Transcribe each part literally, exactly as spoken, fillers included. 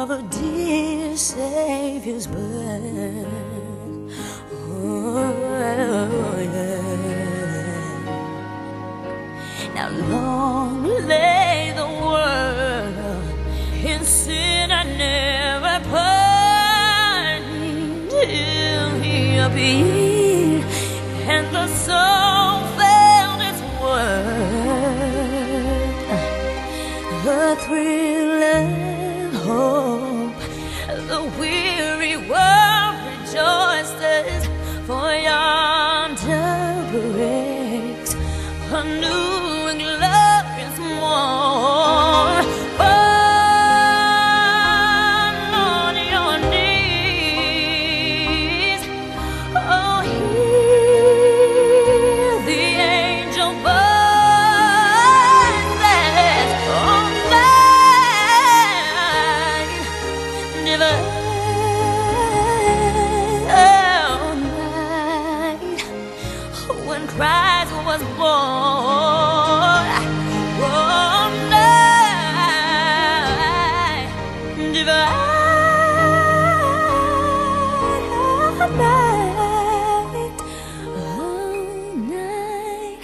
of a dear Savior's birth. Oh, yeah. Now long lay the world in sin and never pardoned, till He appeared and the soul felt its worth. The thrill and hope, the weary world rejoices, for yonder breaks a new and glorious morn. Fall on your knees, oh, hear the angel voices, oh, night divine. When Christ was born, oh, night divine, night, oh, night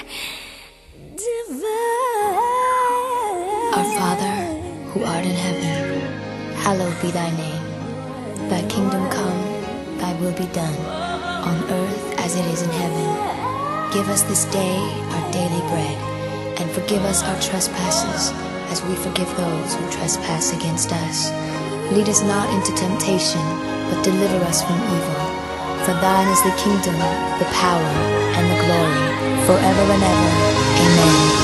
divine. Our Father, who art in heaven, hallowed be thy name. Thy kingdom come, thy will be done, on earth as it is in heaven. Give us this day our daily bread, and forgive us our trespasses, as we forgive those who trespass against us. Lead us not into temptation, but deliver us from evil. For thine is the kingdom, the power, and the glory, forever and ever. Amen.